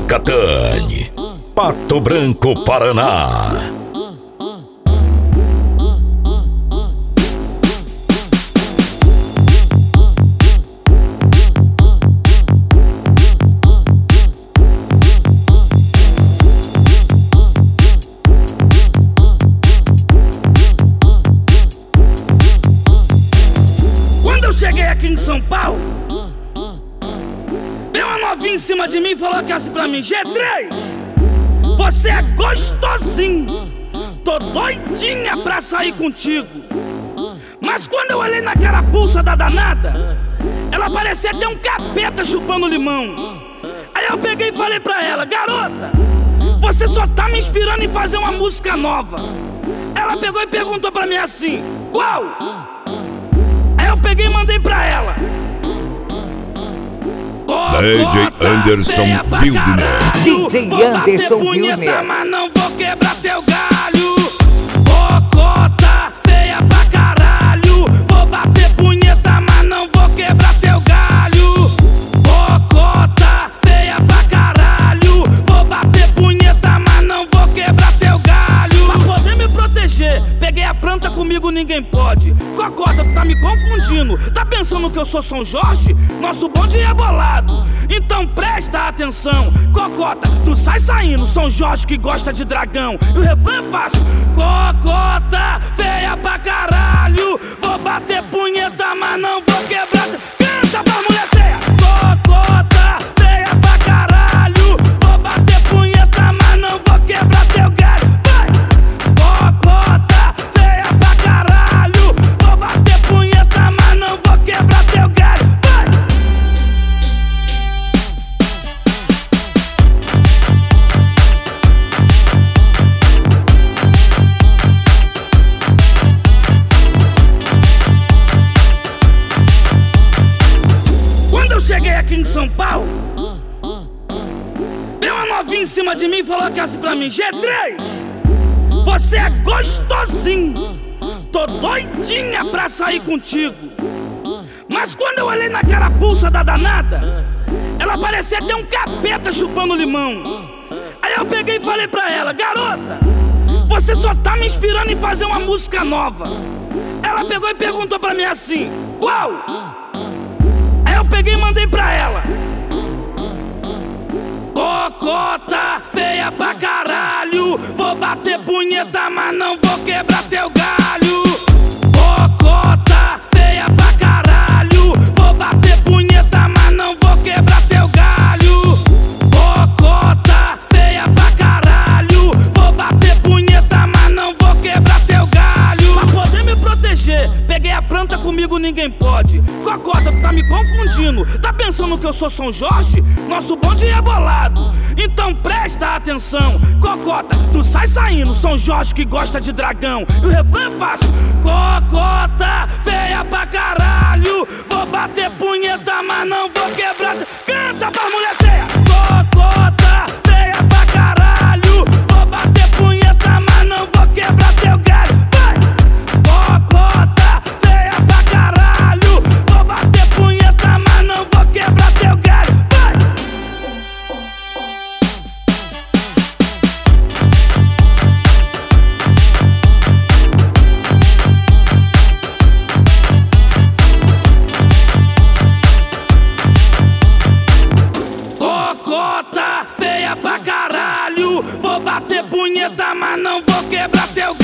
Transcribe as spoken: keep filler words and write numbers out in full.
Catane, Pato Branco, Paraná. Quando eu cheguei aqui em São Paulo, veio uma novinha em cima de mim e falou que assim pra mim: G três, você é gostosinho, tô doidinha pra sair contigo. Mas quando eu olhei na carapuça da danada, ela parecia ter um capeta chupando limão. Aí eu peguei e falei pra ela: garota, você só tá me inspirando em fazer uma música nova. Ela pegou e perguntou pra mim assim: qual? Aí eu peguei e mandei pra ela: D J Anderson Wildner. D J Anderson Wildner. Mas não vou quebrar teu galho. Bocota feia pra caralho. Vou bater punheta, mas não vou quebrar teu galho. Bocota feia pra caralho. Vou bater punheta, mas não vou quebrar teu galho. Pra poder me proteger, peguei a planta, comigo ninguém pode. Cocota, tu tá me confundindo. Tá pensando que eu sou São Jorge? Nosso bonde é bolado, então presta atenção. Cocota, tu sai saindo, São Jorge que gosta de dragão. E o refrão é fácil: cocota feia pra caralho. Vou bater punheta, mas não vou quebrar. Canta pra mulher feia. Cocota feia pra caralho. Vou bater punheta, mas não vou quebrar teu galho. Vai! Cocota feia pra caralho. Vou bater punheta, mas não vou quebrar teu galho. Vai! Quando eu cheguei aqui em São Paulo, veio uma novinha em cima de mim e falou que assim pra mim: G três, você é gostosinho, tô doidinha pra sair contigo. Mas quando eu olhei na carapuça da danada, ela parecia ter um capeta chupando limão. Aí eu peguei e falei pra ela: garota, você só tá me inspirando em fazer uma música nova. Ela pegou e perguntou pra mim assim: qual? Aí eu peguei e mandei pra ela: cocota feia pra caralho. Vou bater punheta, mas não vou quebrar teu galho. Cocota feia pra caralho. Vou bater punheta, mas não vou quebrar teu galho. Cocota feia pra caralho. Vou bater punheta, mas não vou quebrar teu galho. Pra poder me proteger, peguei a planta, comigo ninguém pode. Cocota, tu tá me confundindo. Tá pensando que eu sou São Jorge? Nosso bonde é bolado, então presta atenção. Cocota, tu sai saindo, São Jorge que gosta de dragão. E o refrão é fácil: cocota feia pra caralho. Vou bater punheta, mas não vou quebrar. Canta pra mulher feia. Cocota feia pra caralho. Vou bater punheta, mas não vou quebrar teu galho. Vai! Cocota feia pra caralho. Vou bater punheta, mas não vou quebrar teu galho. Vai! Cocota feia pra caralho. Vou bater punheta, mas não vou quebrar teu galho.